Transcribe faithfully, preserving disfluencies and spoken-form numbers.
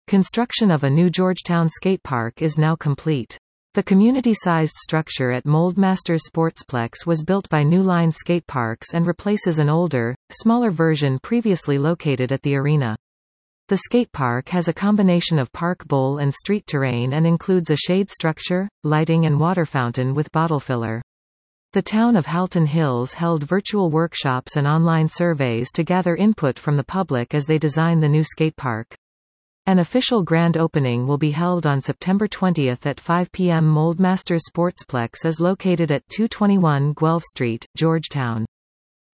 Construction of a new Georgetown skate park is now complete. The community-sized structure at Moldmasters Sportsplex was built by New Line Skate Parks and replaces an older, smaller version previously located at the arena. The skate park has a combination of park bowl and street terrain and includes a shade structure, lighting and water fountain with bottle filler. The town of Halton Hills held virtual workshops and online surveys to gather input from the public as they design the new skate park. An official grand opening will be held on September twentieth at five p m Moldmasters Sportsplex is located at two twenty-one Guelph Street, Georgetown.